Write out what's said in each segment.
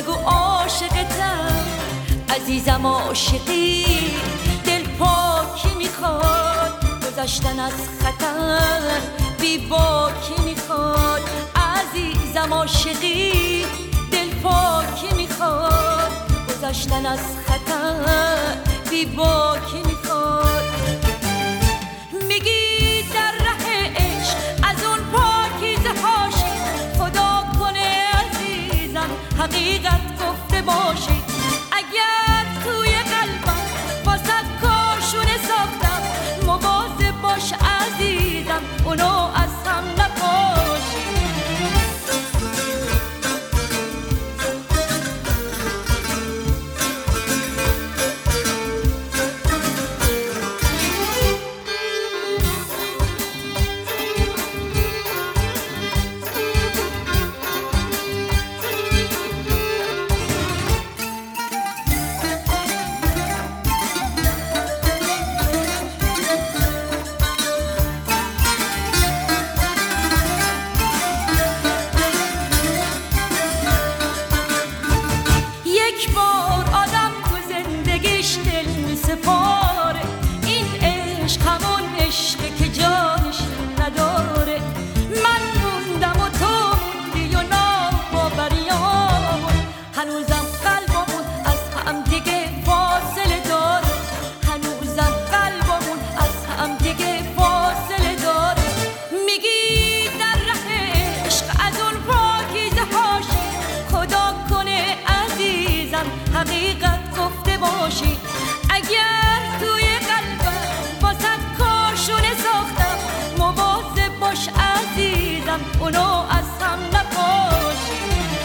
نگو عاشقتم عزیزم، عاشقی دل پاکی میخواد، گذشتن از خطر بی باکی میخواد. عزیزم عاشقی دل پاکی میخواد، گذشتن از خطر بی باکی میخواد. میگی در ره عشق از اون پاکیزه هاشی، خدا کنه عزیزم حقیقت گفته باشی. اگر توی قلبم واسه کاشونه ساختم، مواظب باش عزیزم اونو از هم نپاشی. یک بار آدم تو زندگیش دل سپاره، این عشق همون عشقه که جانش نداره. من موندم و تو موندی و ناباوریامون، هنوزم قلبمون از هم دیگه فاصله داره، هنوزم قلبمون از هم دیگه فاصله داره. میگی در ره عشق از اون پاکیزه هاشی، خدا کنه عزیزم حقیقت گفته باشی. اگر توی قلبم واسه کاشونه ساختم، مواظب باش عزیزم اونو از هم نپاشی.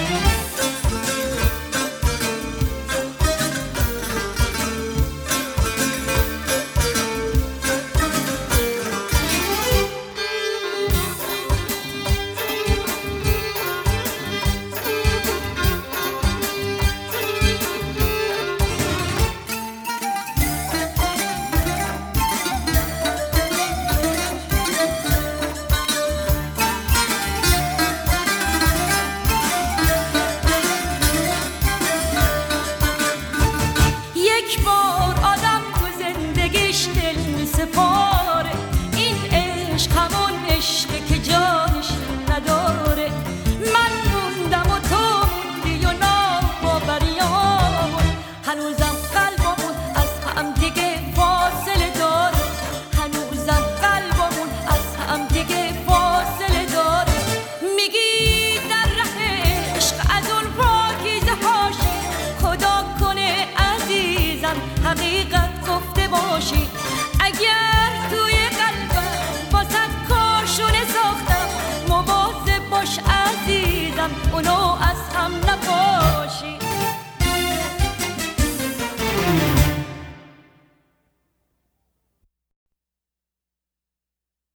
یک بار آدم تو زندگیش دل سپاره، این عشق همون عشقه که جانش نداره. من موندم و تو موندی و ناباوریامون، هنوزم قلبمون از هم دیگه فاصله داره، هنوزم قلبمون از هم دیگه فاصله داره. میگی در ره عشق از اون پاکیزه هاشی، خدا کنه عزیزم حقیقت گفته باشی. اگر توی قلبم واسه کاشونه ساختم، مواظب باش عزیزم اونو از هم نپاشی.